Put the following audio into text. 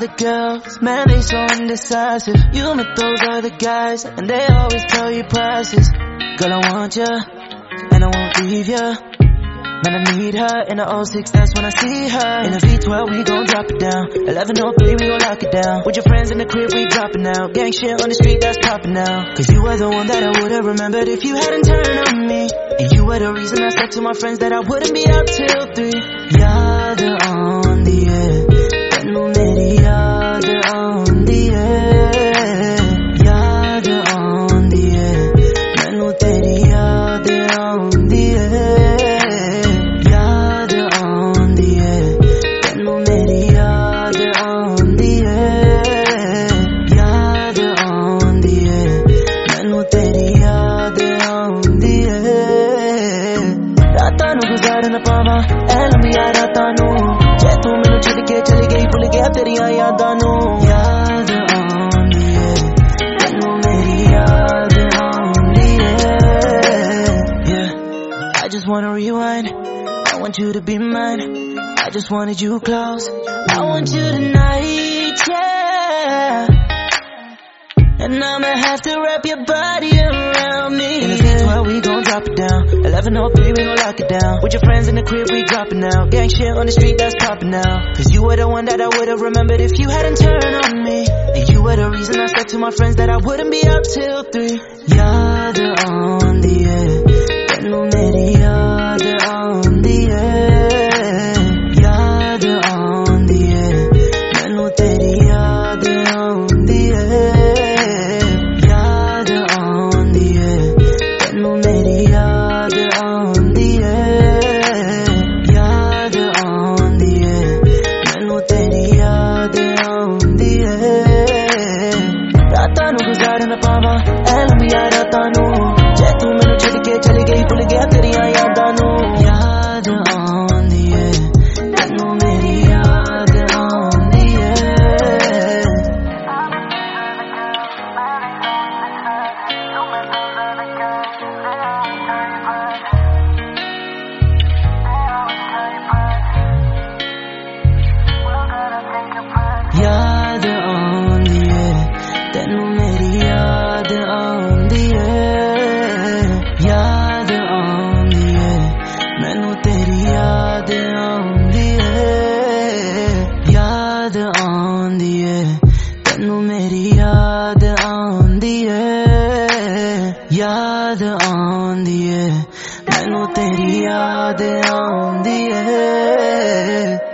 other girls, man, they so indecisive. You met those other guys, and they always tell you prices. Girl, I want ya, and I won't leave ya. Man, I need her in the 06, that's when I see her. In the V12, we gon' drop it down. 1103, we gon' lock it down. With your friends in the crib, we dropping out. Gang shit on the street, that's popping now. Cause you were the one that I would've remembered if you hadn't turned on me. And you were the reason I said to my friends that I wouldn't be out till 3. याद आंदी है तन्नू मेरी याद आंदी है याद आंदी है मैनू तेरी याद आंदी है याद आंदी है तन्नू मेरी याद आंदी है याद आंदी है मैनू तेरी याद आंदी है रातां नू गुजार ना पावां ऐ लंबियां रातां नू जे तू मैनू छड्ड के चली गई भुल गया तेरियां यादां नू याद आंदी है तन्नू मेरी याद आंदी है Yeah, I just wanna rewind. I want you to be mine. I just wanted you close. I want you tonight, yeah. And I'ma have to wrap your body around me. In the V12, we gon' drop it down. 1103, we gon' lock it down. With your friends in the crib, we dropping out. Gang shit on the street, that's popping now. Cause you were the one that I would've remembered if you hadn't turned on me. And you were the reason I said to my friends that I wouldn't be up till 3. याद आंदी है तन्नू मेरी याद आंदी है याद आंदी है मैनू तेरी याद आंदी है याद आंदी है तन्नू मेरी याद आंदी है याद आंदी है मैनू तेरी याद आंदी है रातां नू गुजार ना पावां ऐ लंबियां रातां नू जे तू मैनू छड्ड के चली गई भुल गया तेरियां यादां नू याद आंदी है तन्नू मेरी याद आंदी है याद आंदी है तन्नू मेरी याद आंदी है याद आंदी है मैनू तेरी याद आंदी है याद आंदी है तन्नू मेरी याद आंदी है याद आंदी है मैनू तेरी याद आंदी है